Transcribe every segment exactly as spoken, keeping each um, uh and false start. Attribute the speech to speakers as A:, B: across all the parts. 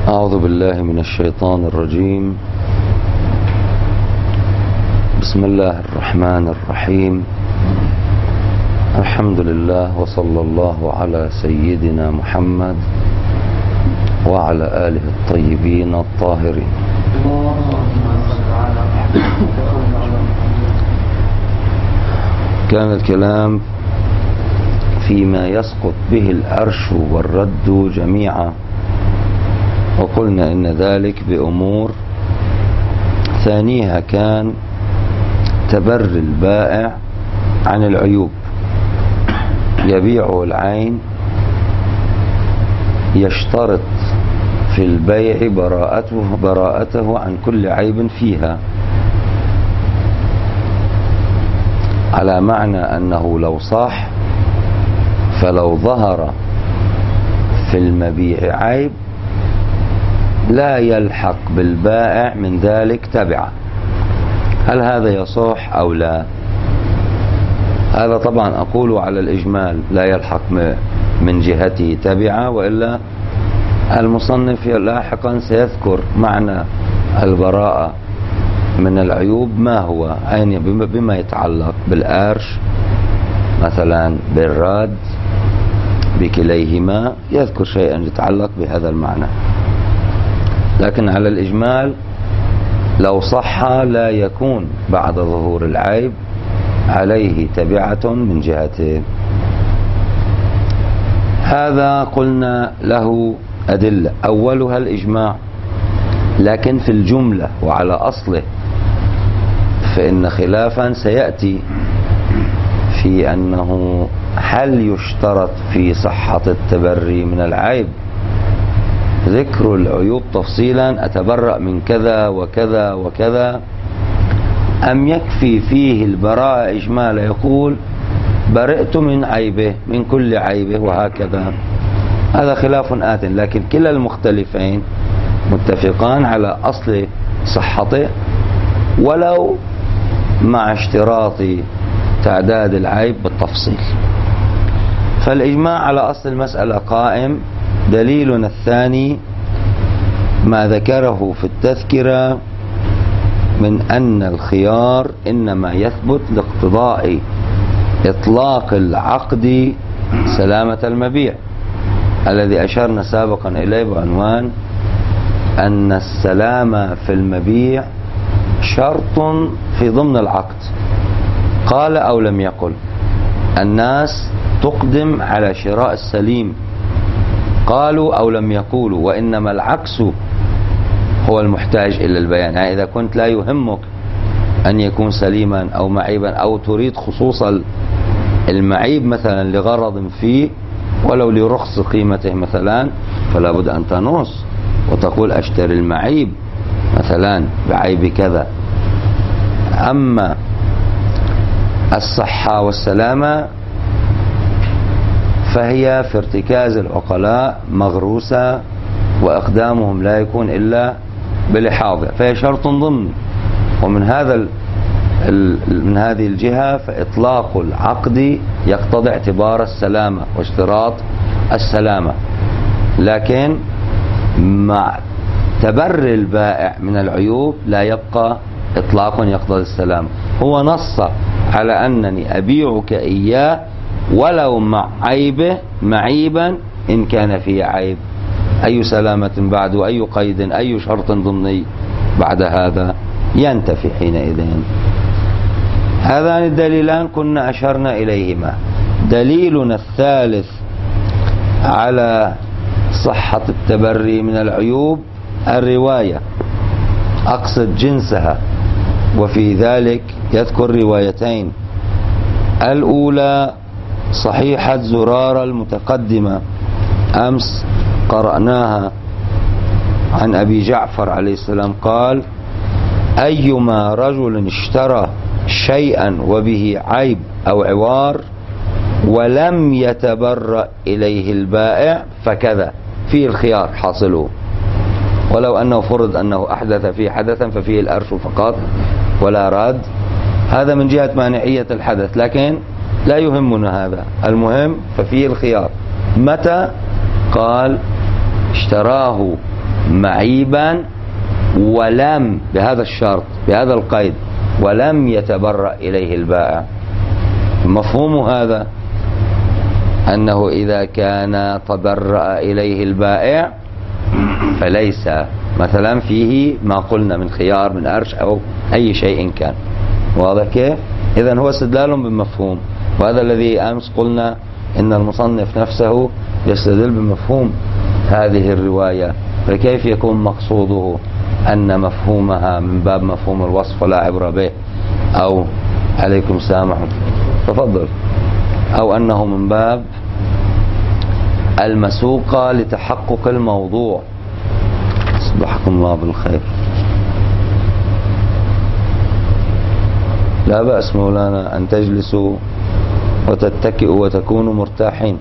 A: أعوذ بالله من الشيطان الرجيم. بسم الله الرحمن الرحيم. الحمد لله وصلى الله على سيدنا محمد وعلى آله الطيبين الطاهرين. كان الكلام فيما يسقط به العرش والرد جميعا، وقلنا إن ذلك بأمور ثانيها كان تبري البائع عن العيوب، يبيع العين، يشترط في البيع براءته, براءته عن كل عيب فيها، على معنى أنه لو صح فلو ظهر في المبيع عيب لا يلحق بالبائع من ذلك تبعه. هل هذا يصح أو لا؟ هذا طبعا أقول على الإجمال، لا يلحق من جهته تبعه، وإلا المصنف لاحقا سيذكر معنى البراءة من العيوب ما هو، يعني بما يتعلق بالأرش مثلا، بالرد، بكليهما، يذكر شيئا يتعلق بهذا المعنى. لكن على الإجمال لو صح لا يكون بعد ظهور العيب عليه تبعة من جهته. هذا قلنا له أدلة، أولها الإجماع، لكن في الجملة وعلى أصله فإن خلافا سيأتي في أنه هل يشترط في صحة التبري من العيب ذكر العيوب تفصيلا، أتبرأ من كذا وكذا وكذا، أم يكفي فيه البراءة إجمالا، يقول برئت من عيبه، من كل عيبه، وهكذا. هذا خلاف آت، لكن كلا المختلفين متفقان على أصل صحته، ولو مع اشتراط تعداد العيب بالتفصيل. فالإجماع على أصل المسألة قائم. دليلنا الثاني ما ذكره في التذكرة من أن الخيار إنما يثبت لاقتضاء إطلاق العقد سلامة المبيع، الذي أشرنا سابقا إليه بعنوان أن السلامة في المبيع شرط في ضمن العقد. قال أو لم يقل، الناس تقدم على شراء السليم، قالوا أو لم يقولوا، وإنما العكس هو المحتاج إلى البيان. يعني إذا كنت لا يهمك أن يكون سليما أو معيبا، أو تريد خصوص المعيب مثلا لغرض فيه ولو لرخص قيمته مثلا، فلا بد أن تنص وتقول أشتري المعيب مثلا بعيب كذا. أما الصحة والسلامة فهي في ارتكاز العقلاء مغروسة، وإقدامهم لا يكون إلا بلحاظه، فهي شرط ضمن. ومن هذا من هذه الجهة فإطلاق العقد يقتضي اعتبار السلامة واشتراط السلامة، لكن مع تبري البائع من العيوب لا يبقى إطلاق يقتضي السلامة. هو نص على أنني أبيعك إياه ولو مع عيبه معيبا إن كان فيه عيب. أي سلامة بعد، وأي قيد، أي شرط ضمني بعد هذا ينتفي حينئذ. هذان الدليلان كنا أشرنا إليهما. دليلنا الثالث على صحة التبري من العيوب الرواية، أقصد جنسها، وفي ذلك يذكر روايتين. الأولى صحيحة زرارة المتقدمة، أمس قرأناها عن أبي جعفر عليه السلام قال: أيما رجل اشترى شيئا وبه عيب أو عوار ولم يتبرأ إليه البائع فكذا، فيه الخيار حاصله، ولو أنه فرض أنه أحدث فيه حدثا ففيه الأرش فقط ولا رد. هذا من جهة مانعية الحدث، لكن لا يهمنا هذا، المهم ففيه الخيار. متى؟ قال اشتراه معيبا ولم بهذا الشرط بهذا القيد ولم يتبرأ إليه البائع. مفهوم هذا أنه إذا كان تبرأ إليه البائع فليس مثلا فيه ما قلنا من خيار من أرش أو أي شيء كان. واضح كيف؟ إذن هو استدلال بمفهوم، وهذا الذي أمس قلنا إن المصنف نفسه يستدل بمفهوم هذه الرواية، فكيف يكون مقصوده أن مفهومها من باب مفهوم الوصف ولا عبرة به، أو عليكم السلام تفضل، أو أنه من باب المسوقة لتحقق الموضوع. صبحكم الله بالخير. لا بأس مولانا أن تجلسوا وتتكئوا وتكونوا مرتاحين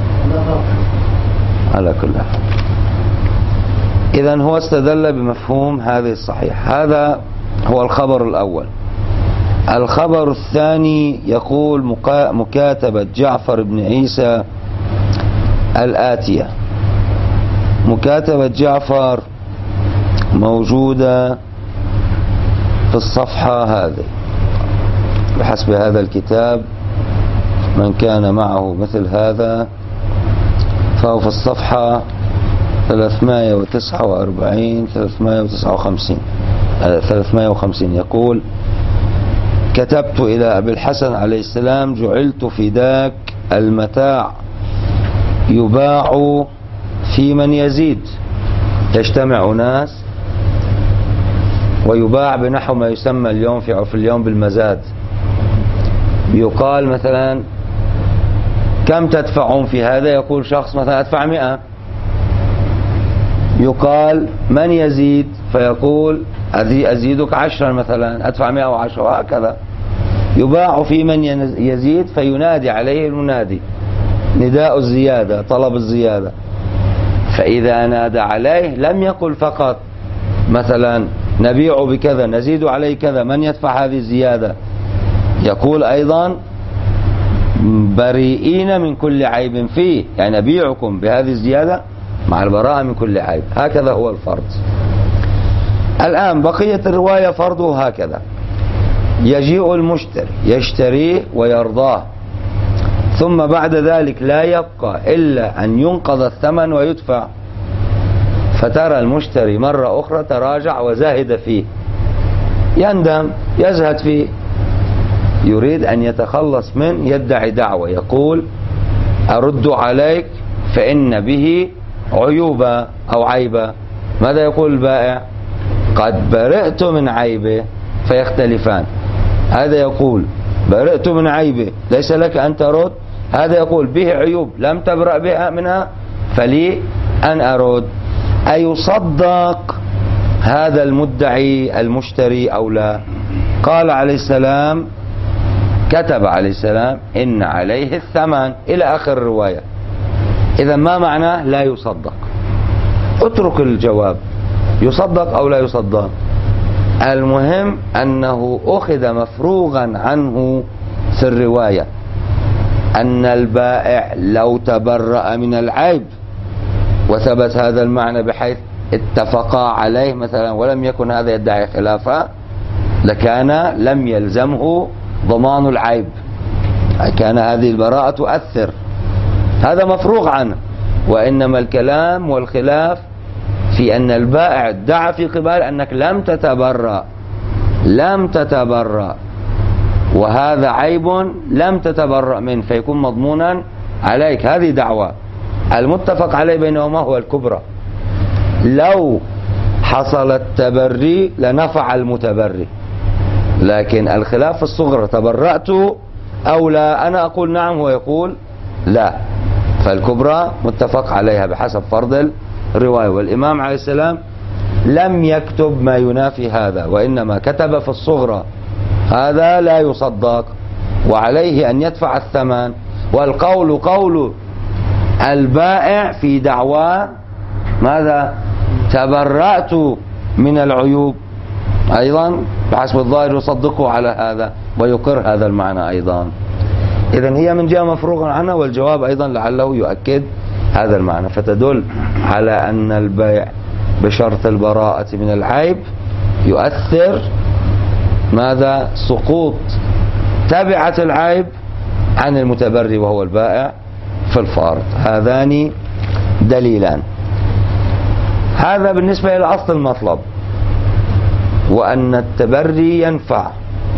A: على كل حال. إذن هو استدل بمفهوم هذه الصحيح. هذا هو الخبر الأول. الخبر الثاني يقول مكاتبة جعفر بن عيسى الآتية. مكاتبة جعفر موجودة في الصفحة هذه بحسب هذا الكتاب، من كان معه مثل هذا فهو في الصفحة ثلاثمائة وتسعة وأربعين ثلاثمائة وتسعة وخمسين ثلاثمائة وخمسين. يقول كتبت إلى أبي الحسن عليه السلام جعلت فداك المتاع يباع في من يزيد. يجتمع ناس ويباع بنحو ما يسمى اليوم في عرف اليوم بالمزاد. يقال مثلا كم تدفعون في هذا؟ يقول شخص مثلا أدفع مئة. يقال من يزيد؟ فيقول أزيدك عشرا مثلا، أدفع مئة وعشرة، وهكذا. يباع في من يزيد فينادي عليه المنادي نداء الزيادة، طلب الزيادة. فإذا نادى عليه لم يقل فقط مثلا نبيع بكذا نزيد عليه كذا، من يدفع هذه الزيادة؟ يقول أيضا بريئين من كل عيب فيه، يعني نبيعكم بهذه الزيادة مع البراءة من كل عيب. هكذا هو الفرض. الآن بقية الرواية فرضه هكذا: يجيء المشتري يشتريه ويرضاه، ثم بعد ذلك لا يبقى إلا أن ينقض الثمن ويدفع، فترى المشتري مرة أخرى تراجع وزاهد فيه، يندم يزهد فيه، يريد أن يتخلص من، يدعي دعوة، يقول أرد عليك فإن به عيوبا أو عيبا. ماذا يقول البائع؟ قد برئت من عيبه، فيختلفان. هذا يقول برئت من عيبه ليس لك أن ترد، هذا يقول به عيوب لم تبرأ بها منها فلي أن أرد. أيصدق هذا المدعي المشتري أو لا؟ قال عليه السلام، كتب عليه السلام إن عليه الثمن إلى آخر الرواية. إذا ما معناه لا يصدق؟ اترك الجواب يصدق أو لا يصدق، المهم أنه أخذ مفروغا عنه في الرواية أن البائع لو تبرأ من العيب وثبت هذا المعنى بحيث اتفقا عليه مثلا ولم يكن هذا يدعي خلافه، لكان لم يلزمه ضمان العيب، كان هذه البراءة تؤثر. هذا مفروغ عنه. وإنما الكلام والخلاف في أن البائع ادعى في قبال أنك لم تتبرأ لم تتبرأ وهذا عيب لم تتبرأ منه فيكون مضمونا عليك. هذه دعوة. المتفق عليه بينهما هو الكبرى. لو حصل التبري لنفع المتبري، لكن الخلاف في الصغرى تبرأت أو لا، أنا أقول نعم هو يقول لا، فالكبرى متفق عليها بحسب فرض الرواية. والإمام عليه السلام لم يكتب ما ينافي هذا، وإنما كتب في الصغرى. هذا لا يصدق وعليه أن يدفع الثمن. والقول قول البائع في دعواه ماذا؟ تبرأت من العيوب، أيضا بحسب الظاهر يصدقه على هذا ويقر هذا المعنى أيضا. إذن هي من جهة مفروغ عنها، والجواب أيضا لعله يؤكد هذا المعنى، فتدل على أن البيع بشرط البراءة من العيب يؤثر ماذا؟ سقوط تبعة العيب عن المتبري وهو البائع في الفارض. هذان دليلان. هذا بالنسبة إلى أصل المطلب، وأن التبري ينفع.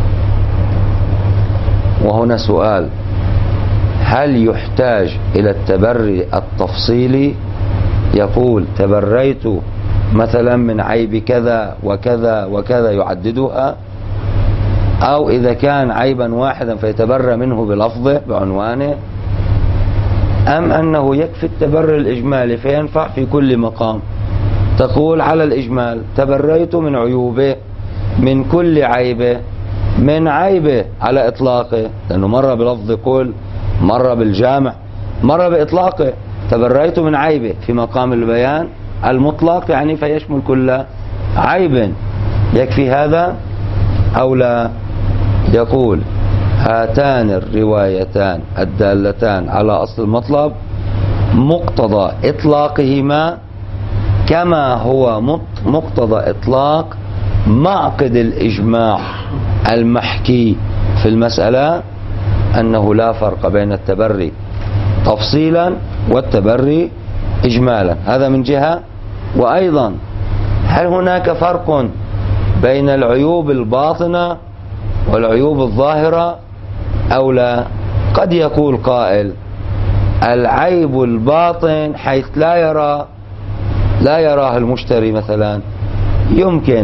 A: وهنا سؤال: هل يحتاج إلى التبري التفصيلي؟ يقول تبريت مثلا من عيب كذا وكذا وكذا يعددها، أو إذا كان عيبا واحدا فيتبرى منه بلفظه بعنوانه، أم أنه يكفي التبري الإجمالي فينفع في كل مقام؟ تقول على الإجمال: تبريت من عيوبه، من كل عيبه، من عيبه على إطلاقه، لأنه مرة بلفظ كل، مرة بالجامع، مرة بإطلاقه. تبريت من عيبه في مقام البيان المطلق، يعني فيشمل كل عيب. يكفي هذا أو لا؟ يقول: هاتان الروايتان الدالتان على أصل المطلب مقتضى إطلاقهما كما هو مقتضى إطلاق معقد الإجماع المحكي في المسألة، أنه لا فرق بين التبري تفصيلا والتبري إجمالا. هذا من جهة. وأيضا هل هناك فرق بين العيوب الباطنة والعيوب الظاهرة أو لا؟ قد يقول قائل: العيب الباطن حيث لا يرى لا يراه المشتري مثلا يمكن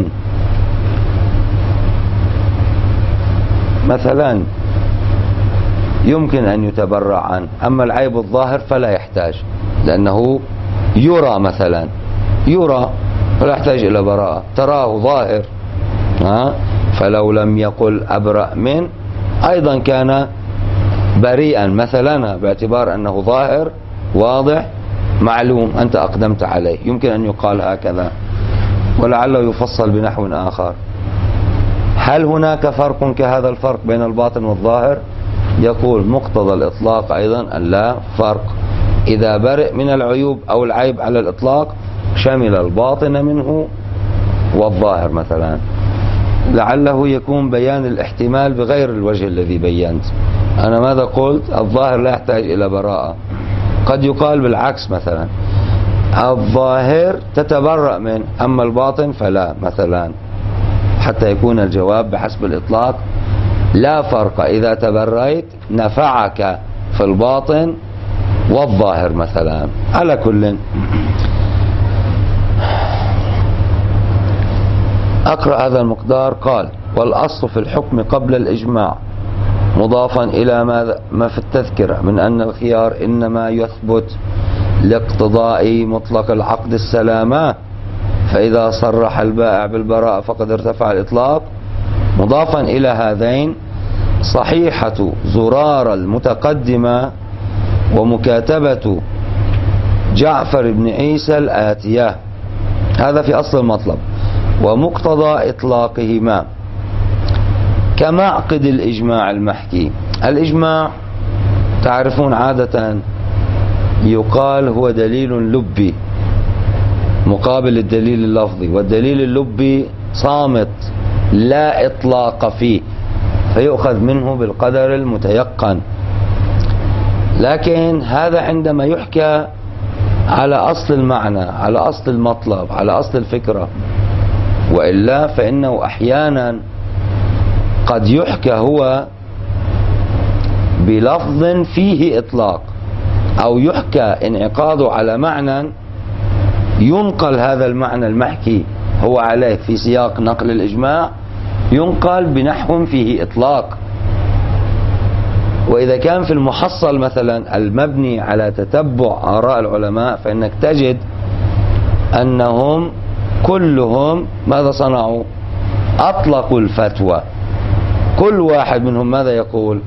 A: مثلا يمكن أن يتبرع عنه، أما العيب الظاهر فلا يحتاج، لأنه يرى مثلا يرى فلا يحتاج إلى براءة، تراه ظاهر. ها؟ فلو لم يقل أبرأ من أيضا كان بريئا مثلا، باعتبار أنه ظاهر واضح معلوم أنت أقدمت عليه، يمكن أن يقال هكذا، ولعله يفصل بنحو آخر. هل هناك فرق كهذا الفرق بين الباطن والظاهر؟ يقول مقتضى الإطلاق أيضا أن لا فرق. إذا برئ من العيوب أو العيب على الإطلاق شمل الباطن منه والظاهر مثلا. لعله يكون بيان الاحتمال بغير الوجه الذي بينت. أنا ماذا قلت؟ الظاهر لا يحتاج إلى براءة. قد يقال بالعكس مثلا: الظاهر تتبرأ من، أما الباطن فلا مثلا، حتى يكون الجواب بحسب الإطلاق لا فرق. إذا تبريت نفعك في الباطن والظاهر مثلا. على كل، أقرأ هذا المقدار. قال: والأصل في الحكم قبل الإجماع مضافا إلى ما في التذكرة من أن الخيار إنما يثبت لاقتضاء مطلق العقد السلامة، فإذا صرح البائع بالبراءة فقد ارتفع الإطلاق. مضافا إلى هذين صحيحة زرار المتقدمة ومكاتبة جعفر بن عيسى الآتية. هذا في أصل المطلب. ومقتضى إطلاقهما كمعقد الإجماع المحكي. الإجماع تعرفون عادة يقال هو دليل لبي مقابل الدليل اللفظي، والدليل اللبي صامت لا إطلاق فيه، فيؤخذ منه بالقدر المتيقن. لكن هذا عندما يحكى على أصل المعنى، على أصل المطلب، على أصل الفكرة، وإلا فإنه أحيانا قد يحكى هو بلفظ فيه إطلاق، أو يحكى انعقاده على معنى ينقل هذا المعنى المحكي هو عليه في سياق نقل الإجماع، ينقل بنحو فيه إطلاق. وإذا كان في المحصل مثلا المبني على تتبع آراء العلماء، فإنك تجد أنهم كلهم ماذا صنعوا؟ أطلقوا الفتوى. كل واحد منهم ماذا يقول؟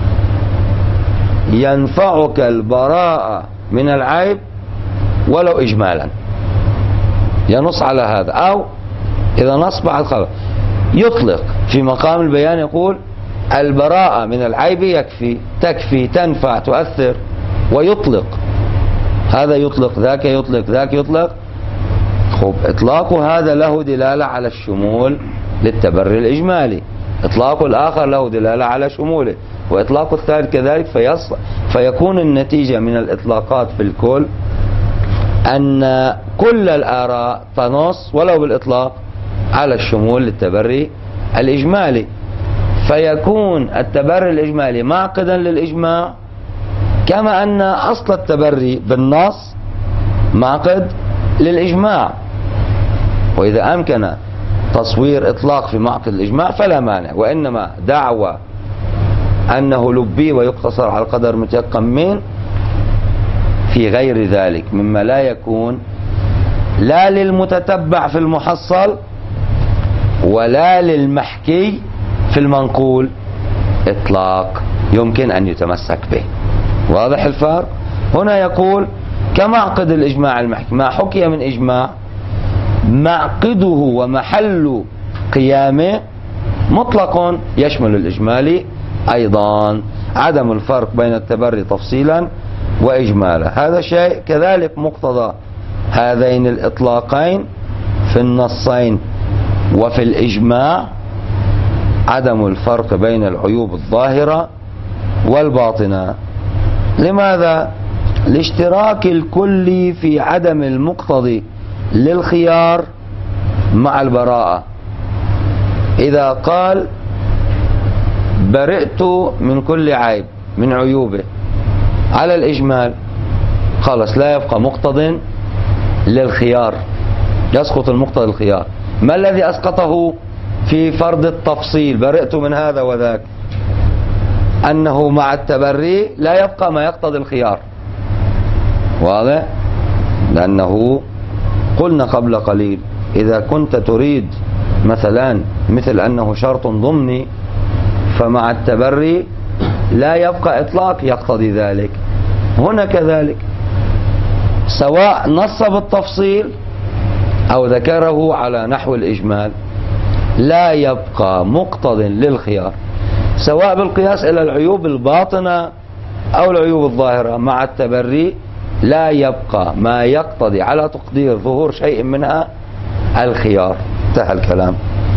A: ينفعك البراءة من العيب ولو إجمالا، ينص على هذا. أو إذا نص بعد خبر يطلق في مقام البيان، يقول البراءة من العيب يكفي، تكفي، تنفع، تؤثر، ويطلق. هذا يطلق، ذاك يطلق، ذاك يطلق. خب إطلاق هذا له دلالة على الشمول للتبري الإجمالي، إطلاق الآخر له دلالة على شموله، وإطلاق الثالث كذلك، فيص... فيكون النتيجة من الإطلاقات في الكل أن كل الآراء تنص ولو بالإطلاق على الشمول للتبري الإجمالي، فيكون التبري الإجمالي معقدا للإجماع، كما أن أصل التبري بالنص معقد للإجماع. وإذا أمكن تصوير إطلاق في معقد الإجماع فلا مانع، وإنما دعوى أنه لبي ويقتصر على القدر متيقن من في غير ذلك مما لا يكون لا للمتتبع في المحصل ولا للمحكي في المنقول إطلاق يمكن أن يتمسك به. واضح الفرق؟ هنا يقول كمعقد الإجماع المحكي، ما حكي من إجماع معقده ومحل قيامه مطلق يشمل الإجمالي أيضا، عدم الفرق بين التبري تفصيلا وإجمالا. هذا شيء كذلك مقتضى هذين الإطلاقين في النصين وفي الإجماع، عدم الفرق بين العيوب الظاهرة والباطنة. لماذا؟ لاشتراك الكل في عدم المقتضي للخيار مع البراءة. إذا قال برئت من كل عيب من عيوبه على الإجمال، خلاص لا يبقى مقتض للخيار، يسقط المقتضى الخيار. ما الذي أسقطه في فرض التفصيل برئت من هذا وذاك؟ أنه مع التبري لا يبقى ما يقتضي الخيار. واضح؟ لأنه قلنا قبل قليل إذا كنت تريد مثلا مثل أنه شرط ضمني، فمع التبري لا يبقى إطلاق يقتضي ذلك. هنا كذلك سواء نص بالتفصيل أو ذكره على نحو الإجمال لا يبقى مقتض للخيار، سواء بالقياس إلى العيوب الباطنة أو العيوب الظاهرة. مع التبري لا يبقى ما يقتضي على تقدير ظهور شيء منها الخيار. انتهى الكلام.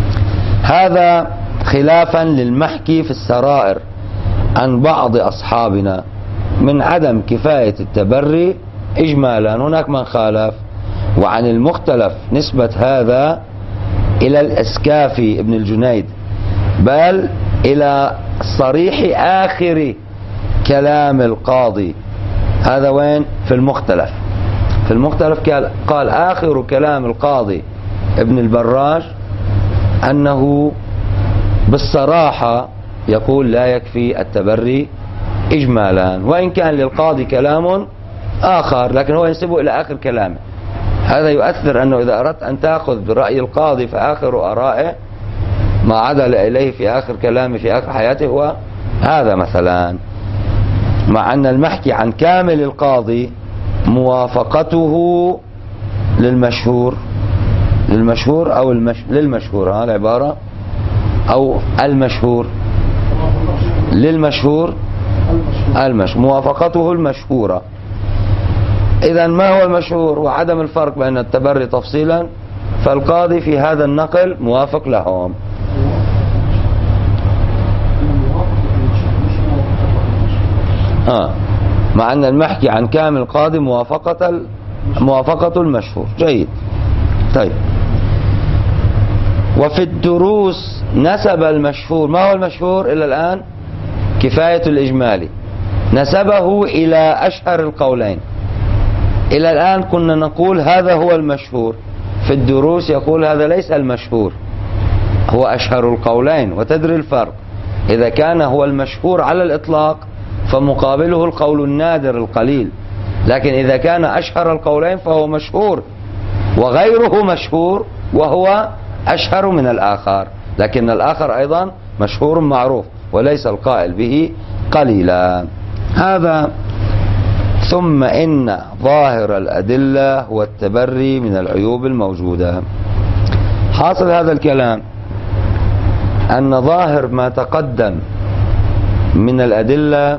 A: هذا خلافا للمحكي في السرائر عن بعض أصحابنا من عدم كفاية التبري إجمالا. هناك من خالف، وعن المختلف نسبة هذا إلى الأسكافي ابن الجنيد، بل إلى صريح آخر كلام القاضي. هذا وين؟ في المختلف. في المختلف قال آخر كلام القاضي ابن البراج أنه بالصراحة يقول لا يكفي التبري إجمالا، وإن كان للقاضي كلام آخر لكن هو ينسبه إلى آخر كلامه. هذا يؤثر أنه إذا أردت أن تأخذ برأي القاضي فآخر آرائه ما عدل إليه في آخر كلامه في آخر حياته هو هذا مثلا، مع أن المحكي عن كامل القاضي موافقته للمشهور للمشهور أو المش... للمشهور ها العبارة أو المشهور للمشهور المشهور موافقته المشهورة. إذن ما هو المشهور؟ وعدم الفرق بين التبري تفصيلا، فالقاضي في هذا النقل موافق لهم. آه. مع أن المحكي عن كامل القاضي موافقة موافقة المشهور. جيد. طيب، وفي الدروس نسب المشهور. ما هو المشهور إلى الآن؟ كفاية الإجمالي. نسبه إلى أشهر القولين. إلى الآن كنا نقول هذا هو المشهور، في الدروس يقول هذا ليس المشهور، هو أشهر القولين. وتدري الفرق، إذا كان هو المشهور على الإطلاق فمقابله القول النادر القليل، لكن إذا كان أشهر القولين فهو مشهور وغيره مشهور وهو أشهر من الآخر، لكن الآخر أيضا مشهور معروف وليس القائل به قليلا. هذا. ثم إن ظاهر الأدلة هو التبري من العيوب الموجودة. حاصل هذا الكلام أن ظاهر ما تقدم من الأدلة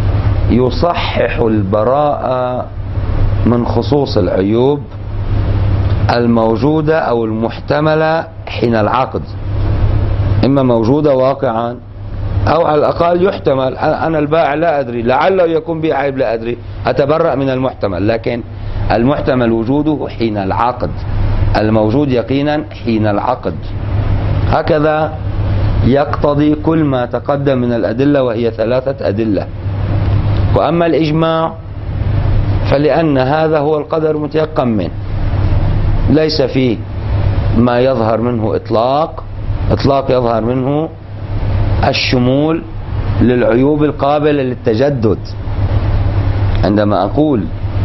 A: يصحح البراءة من خصوص العيوب الموجودة أو المحتملة حين العقد، إما موجودة واقعا أو على الأقل يحتمل. أنا البائع لا أدري، لعله يكون بي عيب لا أدري، أتبرأ من المحتمل، لكن المحتمل وجوده حين العقد، الموجود يقينا حين العقد. هكذا يقتضي كل ما تقدم من الأدلة، وهي ثلاثة أدلة. وأما الإجماع فلأن هذا هو القدر متيقن منه، ليس فيه ما يظهر منه إطلاق إطلاق يظهر منه الشمول للعيوب القابلة للتجدد. عندما أقول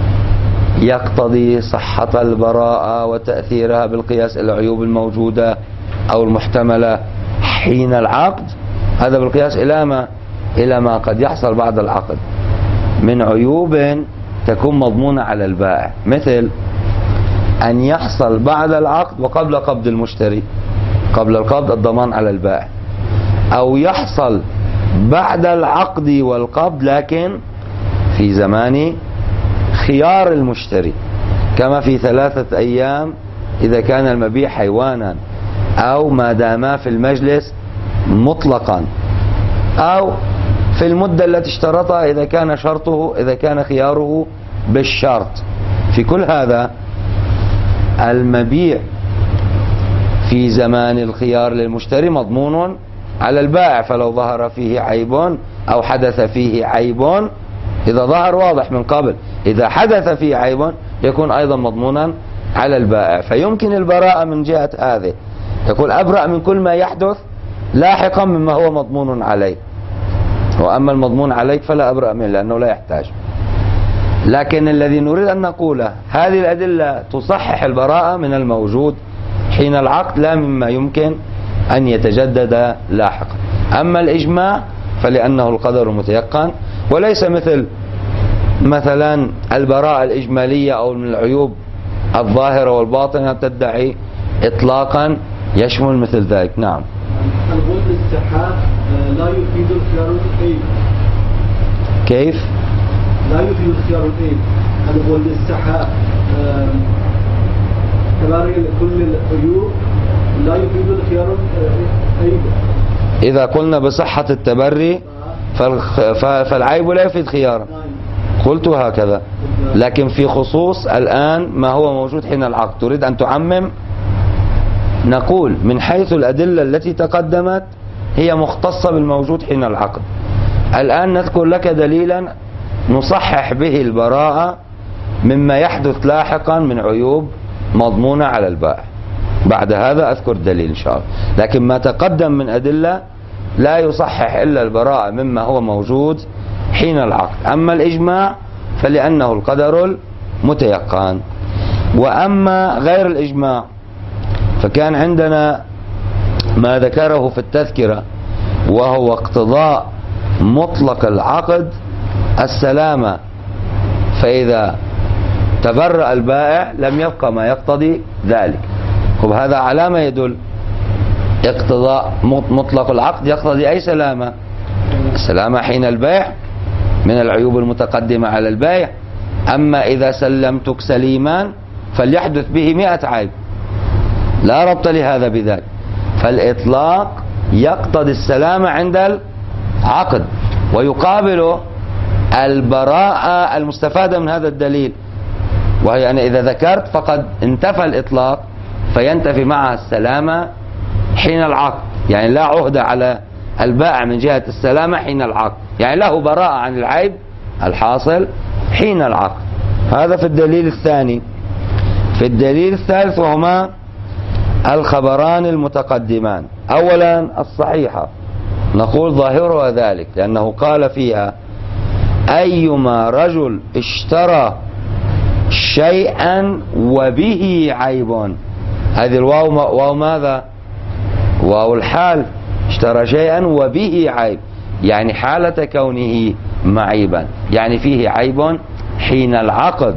A: يقتضي صحة البراءة وتأثيرها بالقياس إلى العيوب الموجودة أو المحتملة حين العقد، هذا بالقياس إلى ما إلى ما قد يحصل بعد العقد من عيوب تكون مضمونة على البائع، مثل أن يحصل بعد العقد وقبل قبض المشتري، قبل القبض الضمان على البائع، أو يحصل بعد العقد والقبض لكن في زمان خيار المشتري، كما في ثلاثة أيام إذا كان المبيع حيوانا، أو ما داما في المجلس مطلقا، أو في المدة التي اشترطها إذا كان شرطه إذا كان خياره بالشرط. في كل هذا المبيع في زمان الخيار للمشتري مضمون على البائع، فلو ظهر فيه عيب أو حدث فيه عيب، إذا ظهر واضح من قبل، إذا حدث فيه عيب يكون أيضا مضمونا على البائع. فيمكن البراءة من جهة هذه، يقول أبرأ من كل ما يحدث لاحقا مما هو مضمون عليه، وأما المضمون عليك فلا أبرأ منه لأنه لا يحتاج. لكن الذي نريد أن نقوله هذه الأدلة تصحح البراءة من الموجود حين العقد، لا مما يمكن أن يتجدد لاحقا. أما الإجماع فلأنه القدر متيقن، وليس مثل مثلا البراءة الإجمالية أو من العيوب الظاهرة والباطنة تدعي إطلاقا يشمل مثل ذلك. نعم.
B: القول بالاستحاء لا يفيد الخيار الأيب.
A: كيف؟
B: لا يفيد الخيار الأيب. القول بالاستحاء تبارك كل العيوب لا يفيد الخيار الأيب.
A: إذا قلنا بصحة التبري فالعيب لا يفيد خيارا، قلت هكذا. لكن في خصوص الآن ما هو موجود حين العقد تريد أن تعمم، نقول من حيث الأدلة التي تقدمت هي مختصة بالموجود حين العقد. الآن نذكر لك دليلا نصحح به البراءة مما يحدث لاحقا من عيوب مضمونة على البائع. بعد هذا أذكر دليل إن شاء الله. لكن ما تقدم من أدلة لا يصحح إلا البراءة مما هو موجود حين العقد. أما الإجماع فلأنه القدر المتيقن. وأما غير الإجماع فكان عندنا ما ذكره في التذكرة، وهو اقتضاء مطلق العقد السلامة، فإذا تبرأ البائع لم يبقى ما يقتضي ذلك. وهذا على ما يدل؟ اقتضاء مطلق العقد يقتضي أي سلامة؟ السلامة حين البيع من العيوب المتقدمة على البائع. أما إذا سلمتك سليما فليحدث به مئة عيب، لا ربط لهذا بذلك. فالإطلاق يقتضي السلامة عند العقد، ويقابله البراءة المستفادة من هذا الدليل، وهي أن إذا ذكرت فقد انتفى الإطلاق فينتفي معها السلامة حين العقد، يعني لا عهد على البائع من جهة السلامة حين العقد، يعني له براءة عن العيب الحاصل حين العقد. هذا في الدليل الثاني. في الدليل الثالث وهما الخبران المتقدمان. أولا الصحيحة نقول ظاهرها ذلك، لأنه قال فيها أيما رجل اشترى شيئا وبه عيب. هذه الواو واو ماذا؟ واو الحال. اشترى شيئا وبه عيب، يعني حالة كونه معيبا، يعني فيه عيب حين العقد.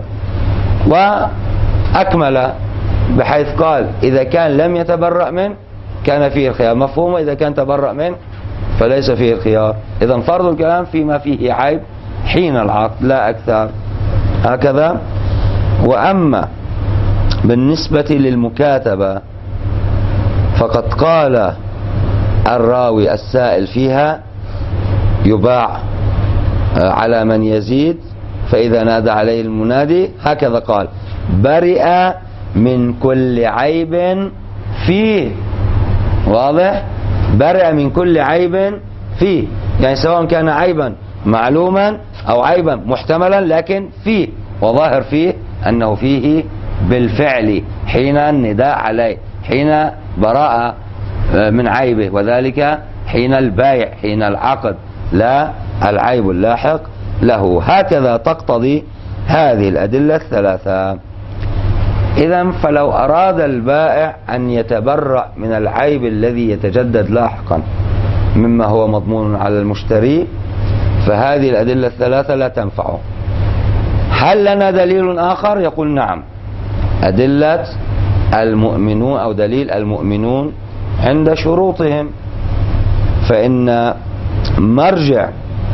A: وأكمل بحيث قال إذا كان لم يتبرأ منه كان فيه الخيار، مفهوم؟ إذا كان تبرأ منه فليس فيه الخيار. إذن فرض الكلام فيما فيه عيب حين العقد لا أكثر. هكذا. وأما بالنسبة للمكاتبة فقد قال الراوي السائل فيها يباع على من يزيد، فإذا نادى عليه المنادي هكذا قال: برئ من كل عيب فيه. واضح؟ برئ من كل عيب فيه، يعني سواء كان عيبا معلوما أو عيبا محتملا، لكن فيه، وظاهر فيه أنه فيه بالفعل حين النداء عليه، حين براءة من عيبه، وذلك حين البيع، حين العقد، لا العيب اللاحق له. هكذا تقتضي هذه الأدلة الثلاثة. إذن فلو أراد البائع أن يتبرأ من العيب الذي يتجدد لاحقا مما هو مضمون على المشتري، فهذه الأدلة الثلاثة لا تنفعه. هل لنا دليل آخر؟ يقول نعم، أدلة المؤمنون أو دليل المؤمنون عند شروطهم، فإن مرجع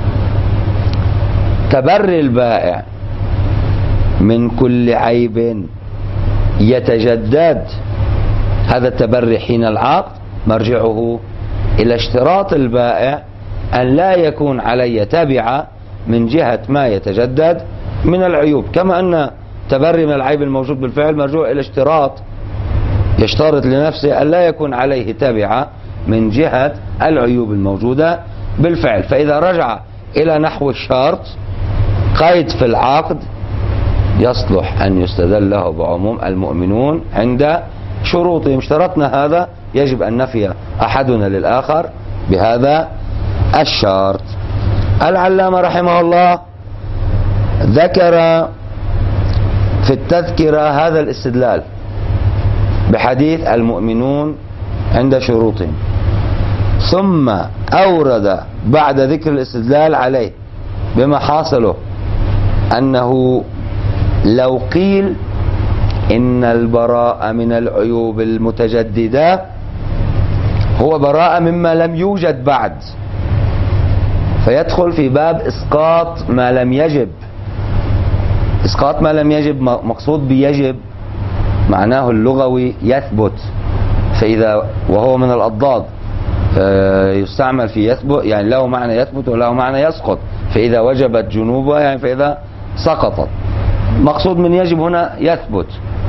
A: تبري البائع من كل عيب يتجدد، هذا التبري حين العقد مرجعه إلى اشتراط البائع أن لا يكون علي تبعة من جهة ما يتجدد من العيوب، كما أن تبري من العيب الموجود بالفعل مرجوع إلى اشتراط، يشترط لنفسه أن لا يكون عليه تبعة من جهة العيوب الموجودة بالفعل. فإذا رجع إلى نحو الشرط قيد في العقد يصلح أن يستدل له بعموم المؤمنون عند شروطهم. اشترطنا هذا، يجب أن نفي أحدنا للآخر بهذا الشرط. العلامة رحمه الله ذكر في التذكرة هذا الاستدلال بحديث المؤمنون عند شروطهم، ثم أورد بعد ذكر الاستدلال عليه بما حاصله أنه لو قيل إن البراء من العيوب المتجددة هو براء مما لم يوجد بعد، فيدخل في باب إسقاط ما لم يجب. إسقاط ما لم يجب مقصود بيجب معناه اللغوي يثبت، فإذا وهو من الأضداد يستعمل في يثبت، يعني له معنى يثبت وله معنى يسقط، فإذا وجبت جنوبها يعني فإذا سقطت. مقصود من يجب هنا يثبت.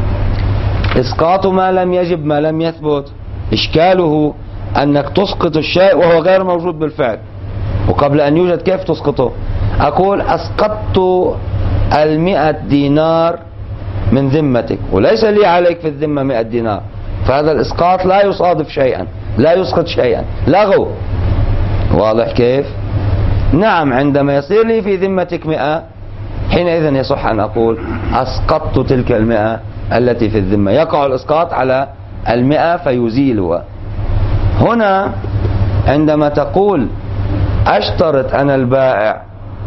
A: إسقاط ما لم يجب ما لم يثبت إشكاله أنك تسقط الشيء وهو غير موجود بالفعل، وقبل أن يوجد كيف تسقطه؟ أقول أسقطت المئة دينار من ذمتك وليس لي عليك في الذمة مئة دينار، فهذا الإسقاط لا يصادف شيئا، لا يسقط شيئا، لغو. واضح كيف؟ نعم، عندما يصير لي في ذمتك مئة حينئذ يصح أن أقول أسقطت تلك المئة التي في الذمة، يقع الإسقاط على المئة فيزيلها. هنا عندما تقول أشترط أنا البائع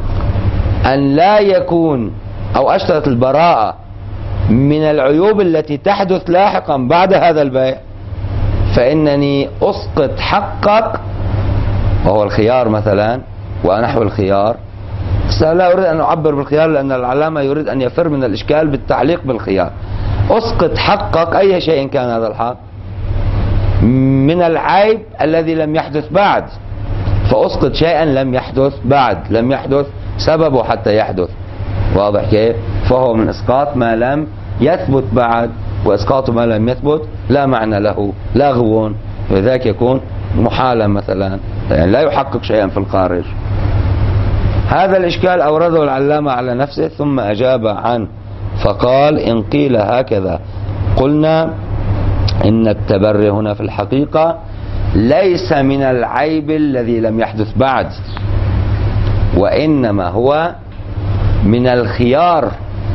A: أن لا يكون أو أشترط البراءة من العيوب التي تحدث لاحقا بعد هذا البيع، فإنني أسقط حقك وهو الخيار مثلا ونحو الخيار. لا أريد أن أعبر بالخيار لأن العلامة يريد أن يفر من الإشكال بالتعليق بالخيار. أسقط حقك أي شيء كان هذا الحق من العيب الذي لم يحدث بعد، فأسقط شيئا لم يحدث بعد، لم يحدث سببه حتى يحدث. واضح كيف؟ فهو من إسقاط ما لم يثبت بعد، وإسقاط ما لم يثبت لا معنى له، لغو، وذاك يكون محالا مثلا، يعني لا يحقق شيئا في الخارج. هذا الإشكال أورده العلامة على نفسه ثم أجاب عنه فقال: إن قيل هكذا قلنا إن التبري هنا في الحقيقة ليس من العيب الذي لم يحدث بعد، وإنما هو من الخيار.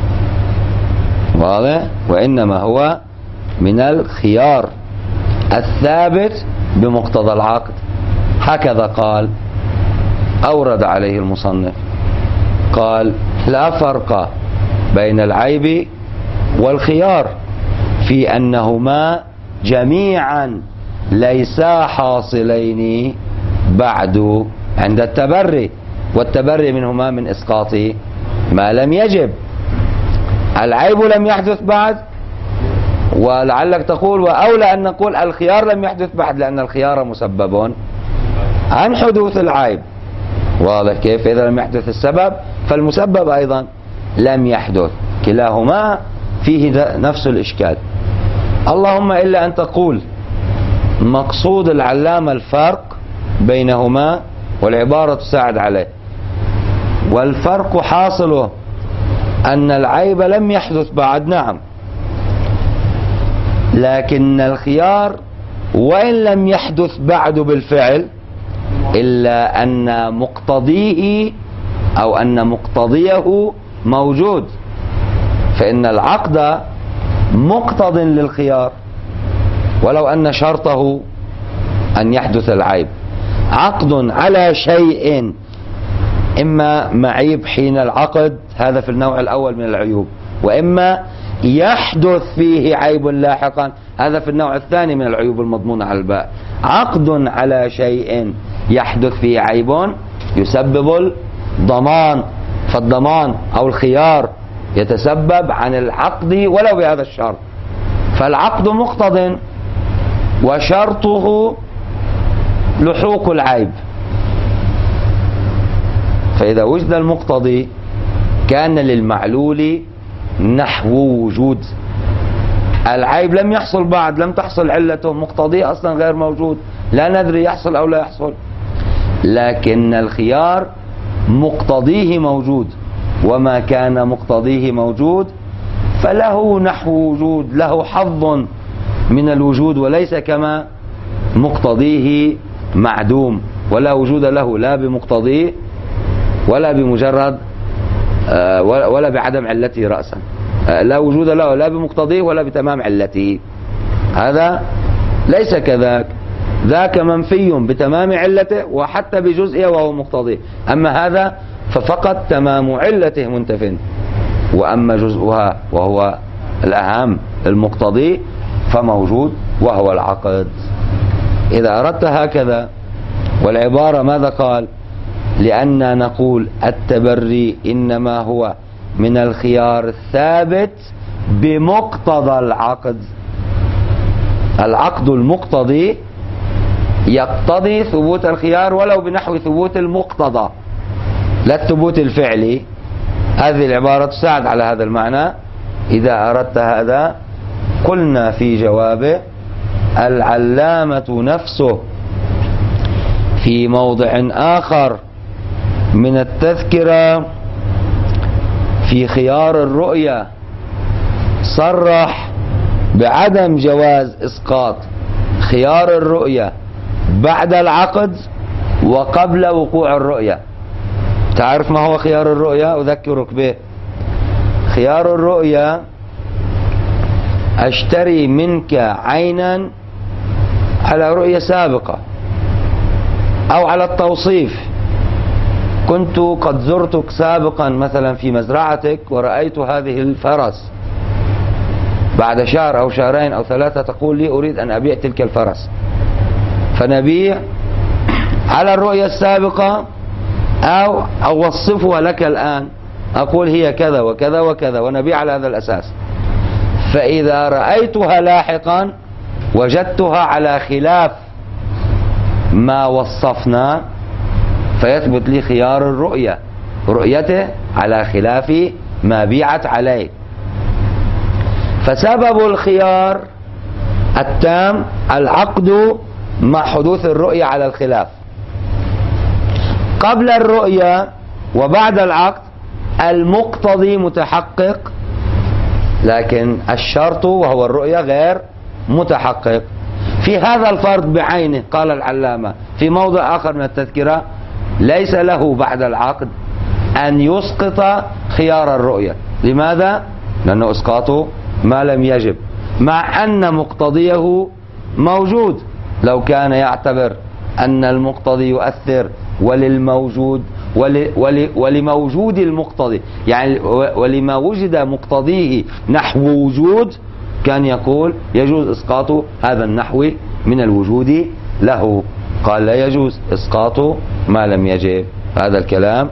A: واضح؟ وإنما هو من الخيار الثابت بمقتضى العقد. هكذا قال، أورد عليه المصنف، قال: لا فرق بين العيب والخيار في أنهما جميعا ليسا حاصلين بعد عند التبري، والتبري منهما من إسقاط ما لم يجب. العيب لم يحدث بعد ولعلك تقول وأولى أن نقول الخيار لم يحدث بعد، لأن الخيار مسبب عن حدوث العيب. واضح كيف؟ إذا لم يحدث السبب فالمسبب أيضا لم يحدث، كلاهما فيه نفس الإشكال. اللهم إلا أن تقول مقصود العلامة الفرق بينهما والعبارة تساعد عليه، والفرق حاصله أن العيب لم يحدث بعد، نعم، لكن الخيار وإن لم يحدث بعد بالفعل إلا أن مقتضيه أو أن مقتضيه موجود، فإن العقد مقتض للخيار ولو أن شرطه أن يحدث العيب. عقد على شيء إما معيب حين العقد، هذا في النوع الأول من العيوب، وإما يحدث فيه عيب لاحقا، هذا في النوع الثاني من العيوب المضمونة على الباء. عقد على شيء يحدث فيه عيب يسبب الضمان، فالضمان أو الخيار يتسبب عن العقد ولو بهذا الشرط، فالعقد مقتض وشرطه لحوق العيب، فإذا وجد المقتضي كان للمعلول نحو وجود العيب، لم يحصل بعد، لم تحصل علته، مقتضيه أصلا غير موجود، لا ندري يحصل أو لا يحصل، لكن الخيار مقتضيه موجود، وما كان مقتضيه موجود فله نحو وجود، له حظ من الوجود، وليس كما مقتضيه معدوم ولا وجود له لا بمقتضيه ولا بمجرد ولا بعدم علته رأسا، لا وجود له لا بمقتضيه ولا بتمام علته، هذا ليس كذاك، ذاك منفي بتمام علته وحتى بجزئه وهو مقتضيه، أما هذا ففقط تمام علته منتف، وأما جزءها وهو الأهم المقتضي فموجود وهو العقد. إذا أردت هكذا، والعبارة ماذا قال؟ لأن نقول التبري إنما هو من الخيار الثابت بمقتضى العقد، العقد المقتضي يقتضي ثبوت الخيار ولو بنحو ثبوت المقتضى لا الثبوت الفعلي. هذه العبارة تساعد على هذا المعنى. إذا أردت هذا قلنا في جوابه العلامة نفسه في موضع آخر من التذكرة في خيار الرؤية صرح بعدم جواز إسقاط خيار الرؤية بعد العقد وقبل وقوع الرؤية. تعرف ما هو خيار الرؤية؟ أذكرك به. خيار الرؤية أشتري منك عينا على رؤية سابقة أو على التوصيف، كنت قد زرتك سابقا مثلا في مزرعتك ورأيت هذه الفرس، بعد شهر أو شهرين أو ثلاثة تقول لي أريد أن أبيع تلك الفرس، فنبيع على الرؤية السابقة أو أوصفها لك الآن، أقول هي كذا وكذا وكذا ونبيع على هذا الأساس. فإذا رأيتها لاحقا وجدتها على خلاف ما وصفنا فيثبت لي خيار الرؤية، رؤيته على خلاف ما بيعت عليه. فسبب الخيار التام العقد مع حدوث الرؤية على الخلاف. قبل الرؤية وبعد العقد المقتضي متحقق، لكن الشرط وهو الرؤية غير متحقق. في هذا الفرض بعينه قال العلامة في موضع آخر من التذكرة ليس له بعد العقد أن يسقط خيار الرؤية. لماذا؟ لأنه إسقاطه ما لم يجب، مع أن مقتضيه موجود. لو كان يعتبر أن المقتضي يؤثر وللموجود ول ول ولموجود المقتضي، يعني ولما وجد مقتضيه نحو وجود، كان يقول يجوز إسقاط هذا النحو من الوجود له. قال لا يجوز إسقاط ما لم يجب. هذا الكلام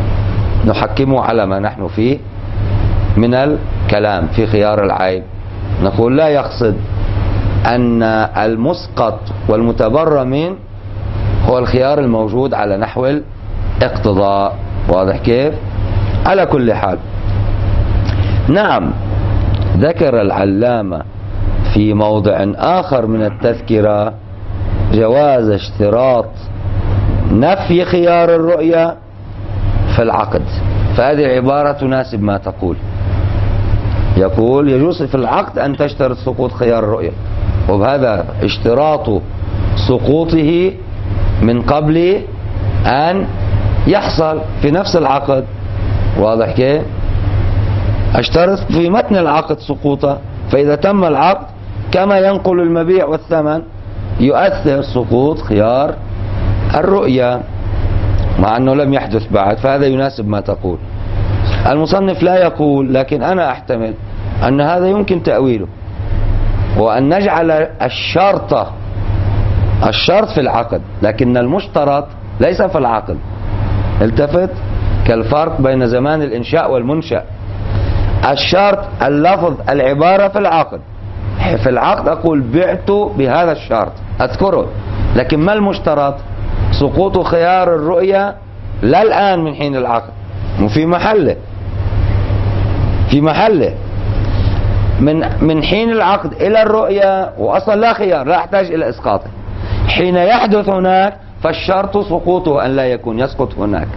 A: نحكمه على ما نحن فيه من الكلام في خيار العيب. نقول لا يقصد أن المسقط والمتبرى منه هو الخيار الموجود على نحو الاقتضاء. واضح كيف؟ على كل حال، نعم، ذكر العلامة في موضع آخر من التذكرة جواز اشتراط نفي خيار الرؤية في العقد، فهذه العبارة تناسب ما تقول. يقول يجوز في العقد أن تشترط سقوط خيار الرؤية، وبهذا اشتراط سقوطه من قبل أن يحصل في نفس العقد. واضح كيف؟ اشترط في متن العقد سقوطه، فإذا تم العقد كما ينقل المبيع والثمن يؤثر سقوط خيار الرؤية مع أنه لم يحدث بعد، فهذا يناسب ما تقول. المصنف لا يقول، لكن أنا أحتمل أن هذا يمكن تأويله، وأن نجعل الشرط الشرط في العقد، لكن المشترط ليس في العقد. التفت، كالفرق بين زمان الإنشاء والمنشأ. الشرط اللفظ العبارة في العقد، في العقد أقول بعت بهذا الشرط أذكره، لكن ما المشترط؟ سقوط خيار الرؤية لا الآن من حين العقد، وفي محله في محله من من حين العقد إلى الرؤية، وأصلا لا خيار، لا أحتاج إلى إسقاطه. حين يحدث هناك فالشرط سقوطه أن لا يكون يسقط هناك.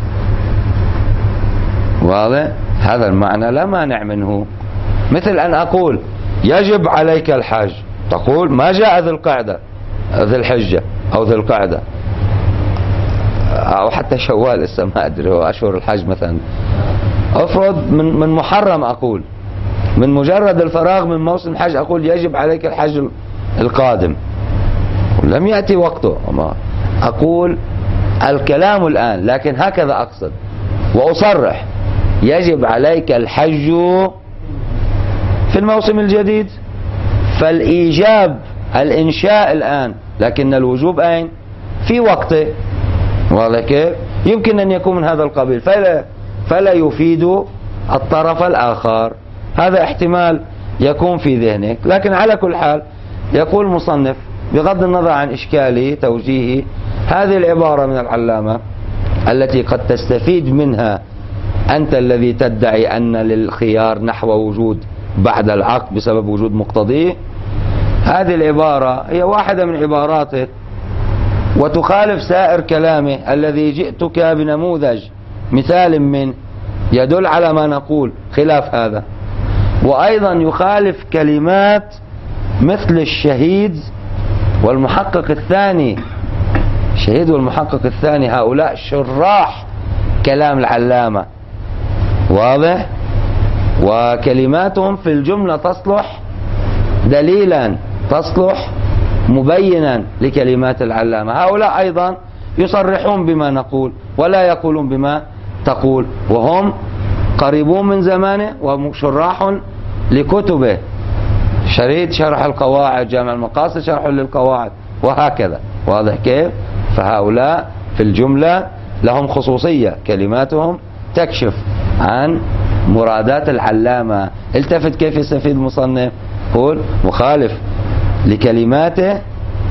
A: واضح؟ هذا المعنى لا مانع منه. مثل أن أقول يجب عليك الحج، تقول ما جاء ذي القعدة ذي الحجة أو ذي القعدة أو حتى شوال، لسه ما أدري، وأشهر الحج مثلا. أفرض من من محرم، أقول من مجرد الفراغ من موسم الحج أقول يجب عليك الحج القادم، ولم يأتي وقته. أقول الكلام الآن، لكن هكذا أقصد وأصرح يجب عليك الحج في الموسم الجديد، فالإيجاب الإنشاء الآن، لكن الوجوب أين؟ في وقته. واضح كيف؟ يمكن أن يكون من هذا القبيل، فلا, فلا يفيد الطرف الآخر. هذا احتمال يكون في ذهنك، لكن على كل حال يقول المصنف بغض النظر عن إشكالي توجيهي، هذه العبارة من العلامة التي قد تستفيد منها أنت الذي تدعي أن للخيار نحو وجود بعد العقد بسبب وجود مقتضيه. هذه العبارة هي واحدة من عباراته، وتخالف سائر كلامه الذي جئتك بنموذج مثال من يدل على ما نقول خلاف هذا، وأيضا يخالف كلمات مثل الشهيد والمحقق الثاني. الشهيد والمحقق الثاني هؤلاء شراح كلام العلامة، واضح؟ وكلماتهم في الجملة تصلح دليلا، تصلح مبينا لكلمات العلامة. هؤلاء أيضا يصرحون بما نقول ولا يقولون بما تقول، وهم قريبون من زمانه وشراح لكتبه. شريط شرح القواعد، جامع المقاصد شرح للقواعد، وهكذا. واضح كيف؟ فهؤلاء في الجملة لهم خصوصية، كلماتهم تكشف عن مرادات العلامة. التفت كيف يستفيد المصنف، قول مخالف لكلماته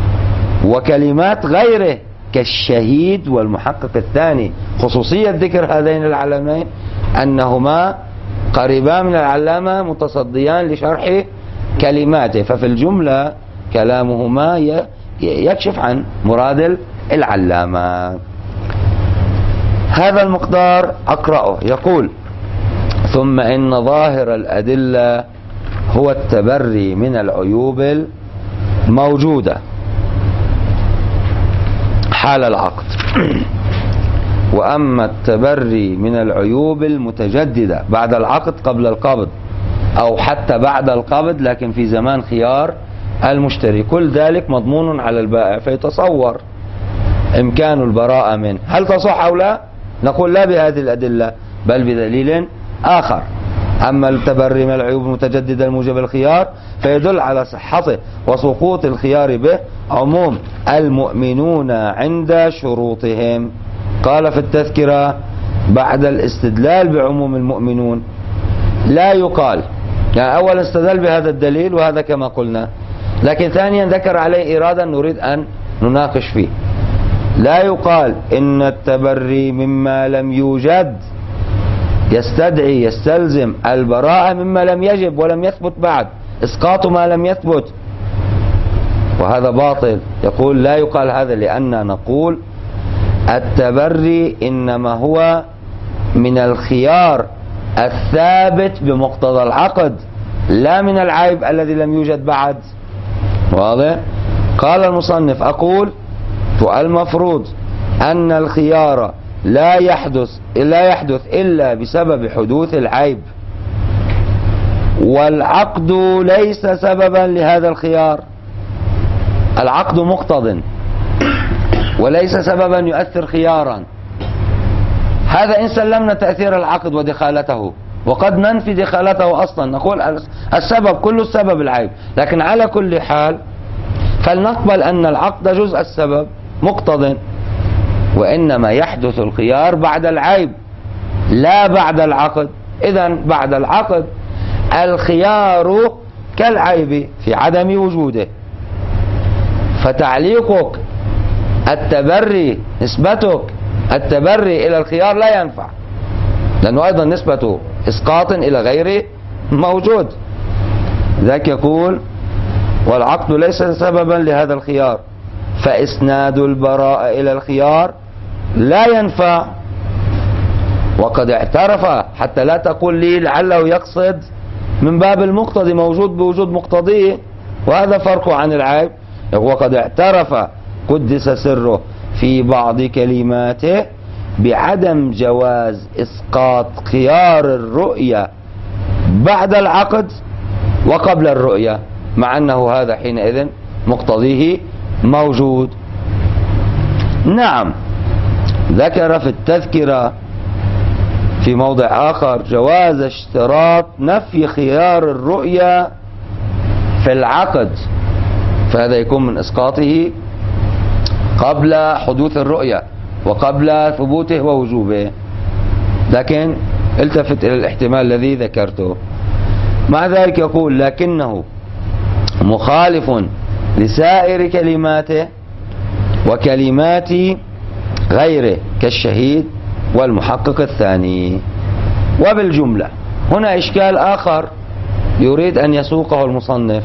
A: وكلمات غيره كالشهيد والمحقق الثاني. خصوصية ذكر هذين العلمين أنهما قريبان من العلامة متصديان لشرح كلماته، ففي الجملة كلامهما يكشف عن مراد العلامة. هذا المقدار أقرأه. يقول ثم إن ظاهر الأدلة هو التبري من العيوب الموجودة حال العقد، وأما التبري من العيوب المتجددة بعد العقد قبل القبض أو حتى بعد القبض لكن في زمان خيار المشتري، كل ذلك مضمون على البائع، فيتصور إمكان البراءة منه. هل تصح أو لا؟ نقول لا بهذه الأدلة بل بدليل آخر. أما التبري من العيوب المتجددة الموجب الخيار فيدل على صحته وسقوط الخيار به عموم المؤمنون عند شروطهم. قال في التذكرة بعد الاستدلال بعموم المؤمنون لا يقال يعني أولا استدل بهذا الدليل وهذا كما قلنا، لكن ثانيا ذكر عليه إيرادا نريد أن نناقش فيه. لا يقال إن التبري مما لم يوجد يستدعي يستلزم البراءة مما لم يجب ولم يثبت بعد، إسقاط ما لم يثبت، وهذا باطل. يقول لا يقال هذا لأننا نقول التبري إنما هو من الخيار الثابت بمقتضى العقد لا من العيب الذي لم يوجد بعد. واضح؟ قال المصنف أقول المفروض أن الخيار لا يحدث لا يحدث إلا بسبب حدوث العيب، والعقد ليس سببا لهذا الخيار. العقد مقتض وليس سببا يؤثر خيارا. هذا إن سلمنا تأثير العقد ودخالته، وقد ننفي دخالته أصلا، نقول السبب كل السبب العيب، لكن على كل حال فلنقبل أن العقد جزء السبب مقتض، وإنما يحدث الخيار بعد العيب لا بعد العقد. إذن بعد العقد الخيار كالعيب في عدم وجوده، فتعليقك التبري نسبتك التبري إلى الخيار لا ينفع، لأنه أيضا نسبة إسقاط إلى غيره موجود. ذاك يقول والعقد ليس سببا لهذا الخيار، فإسناد البراءة إلى الخيار لا ينفع. وقد اعترف، حتى لا تقول لي لعله يقصد من باب المقتضي موجود بوجود مقتضيه، وهذا فرقه عن العيب. وقد اعترف قدس سره في بعض كلماته بعدم جواز إسقاط خيار الرؤية بعد العقد وقبل الرؤية، مع أنه هذا حينئذ مقتضيه موجود. نعم، ذكر في التذكرة في موضع آخر جواز اشتراط نفي خيار الرؤية في العقد، فهذا يكون من إسقاطه قبل حدوث الرؤية وقبل ثبوته ووجوبه، لكن التفت إلى الاحتمال الذي ذكرته. مع ذلك يقول لكنه مخالف لسائر كلماته وكلمات غيره كالشهيد والمحقق الثاني. وبالجملة هنا إشكال آخر يريد أن يسوقه المصنف.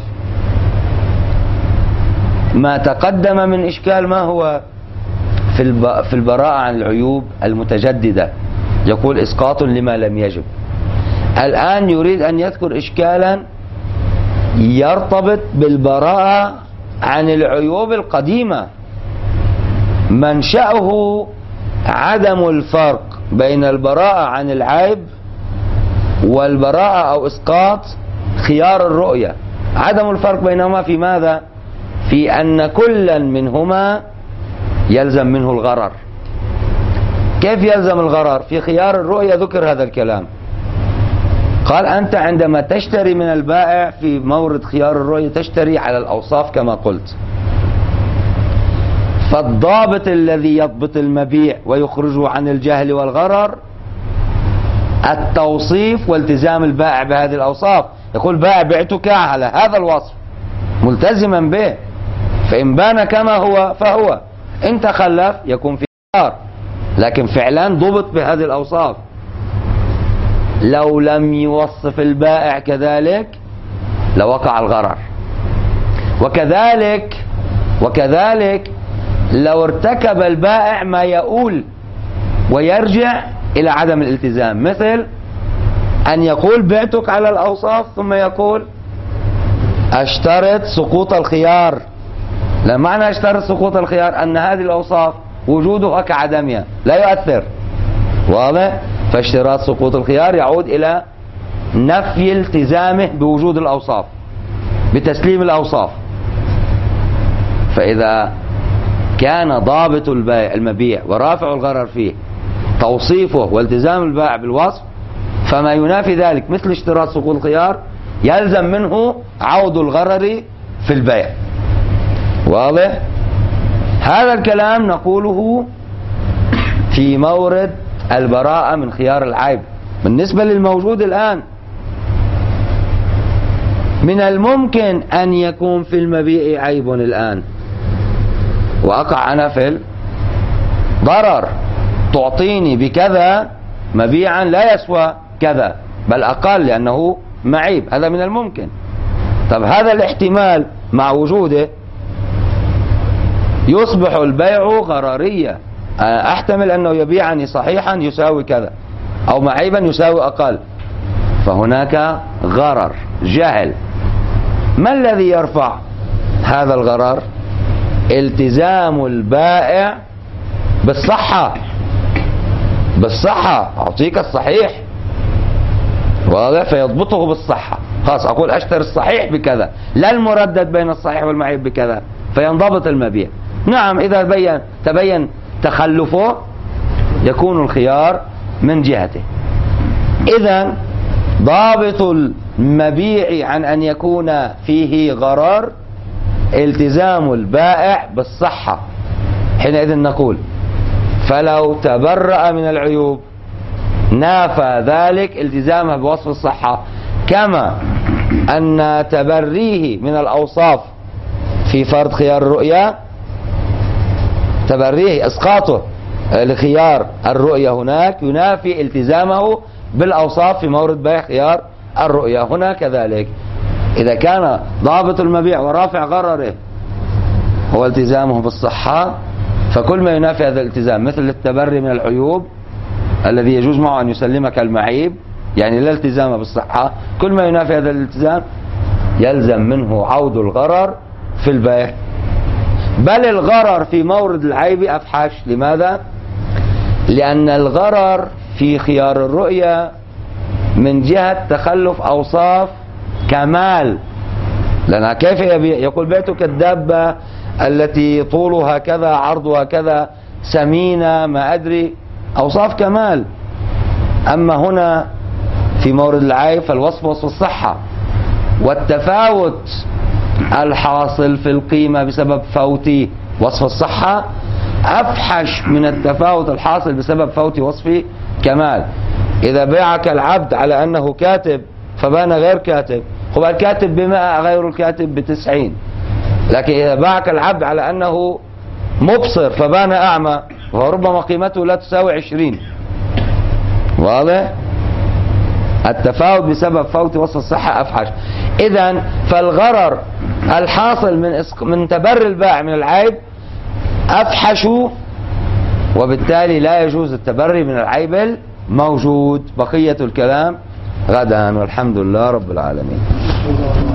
A: ما تقدم من إشكال ما هو في البراءة عن العيوب المتجددة، يقول إسقاط لما لم يجب. الآن يريد أن يذكر إشكالا يرتبط بالبراءة عن العيوب القديمة، منشأه عدم الفرق بين البراءة عن العيب والبراءة أو إسقاط خيار الرؤية. عدم الفرق بينهما في ماذا؟ في أن كلا منهما يلزم منه الغرر. كيف يلزم الغرر؟ في خيار الرؤية ذكر هذا الكلام، قال أنت عندما تشتري من البائع في مورد خيار الرؤية تشتري على الأوصاف كما قلت، فالضابط الذي يضبط المبيع ويخرجه عن الجهل والغرر التوصيف والتزام البائع بهذه الأوصاف. يقول بائع بعتك على هذا الوصف ملتزما به، فإن بان كما هو فهو، إن تخلف يكون في خيار، لكن فعلا ضبط بهذه الأوصاف. لو لم يوصف البائع كذلك لوقع الغرر. وكذلك وكذلك لو ارتكب البائع ما يؤول ويرجع إلى عدم الالتزام، مثل أن يقول بعتك على الأوصاف ثم يقول أشترط سقوط الخيار. لا معنى أشترط سقوط الخيار أن هذه الأوصاف وجودها كعدمها لا يؤثر. واضح؟ فاشتراط سقوط الخيار يعود إلى نفي التزامه بوجود الأوصاف بتسليم الأوصاف. فإذا كان ضابط البيع المبيع ورافع الغرر فيه توصيفه والتزام البائع بالوصف، فما ينافي ذلك مثل اشتراط سقوط الخيار يلزم منه عود الغرر في البيع. واضح؟ هذا الكلام نقوله في مورد البراءة من خيار العيب بالنسبة للموجود الآن. من الممكن أن يكون في المبيع عيب الآن وأقع أنا في ضرر، تعطيني بكذا مبيعا لا يسوى كذا بل أقل لأنه معيب، هذا من الممكن. طب هذا الاحتمال مع وجوده يصبح البيع غررية، أحتمل أنه يبيعني صحيحا يساوي كذا أو معيبا يساوي أقل، فهناك غرر جهل. ما الذي يرفع هذا الغرر؟ التزام البائع بالصحة، بالصحة أعطيك الصحيح واضح، فيضبطه بالصحة. خلاص أقول أشتري الصحيح بكذا لا المردد بين الصحيح والمعيب بكذا، فينضبط المبيع. نعم إذا بين تبين تخلفه يكون الخيار من جهته. إذن ضابط المبيع عن أن يكون فيه غرر التزام البائع بالصحة. حينئذ نقول فلو تبرأ من العيوب نافى ذلك التزامه بوصف الصحة، كما أن تبريه من الأوصاف في فرض خيار الرؤية، تبريه إسقاطه لخيار الرؤية هناك ينافي التزامه بالأوصاف في مورد بيع خيار الرؤية هنا كذلك. إذا كان ضابط المبيع ورافع غرره هو التزامه بالصحة، فكل ما ينافي هذا الالتزام مثل التبري من العيوب الذي يجوز معه أن يسلمك المعيب، يعني لا التزام بالصحة، كل ما ينافي هذا الالتزام يلزم منه عود الغرر في البيع. بل الغرر في مورد العيب أفحش. لماذا؟ لأن الغرر في خيار الرؤية من جهة تخلف أوصاف كمال، لأنها كيف يبيع؟ يقول بعتك الدابة التي طولها كذا عرضها كذا سمينة ما أدري، أوصاف كمال. أما هنا في مورد العيب فالوصف وصف الصحة، والتفاوت الحاصل في القيمة بسبب فوت وصف الصحة أفحش من التفاوت الحاصل بسبب فوت وصف كمال. إذا بيعك العبد على أنه كاتب فبان غير كاتب، هو الكاتب بمئة غير الكاتب بتسعين، لكن إذا باعك العبد على أنه مبصر فبان أعمى وربما قيمته لا تساوي عشرين. واضح؟ التفاوت بسبب فوت وصف الصحة أفحش. إذن فالغرر الحاصل من من تبري البائع من العيب أفحش، وبالتالي لا يجوز التبري من العيب الموجود. بقية الكلام غدا، والحمد لله رب العالمين.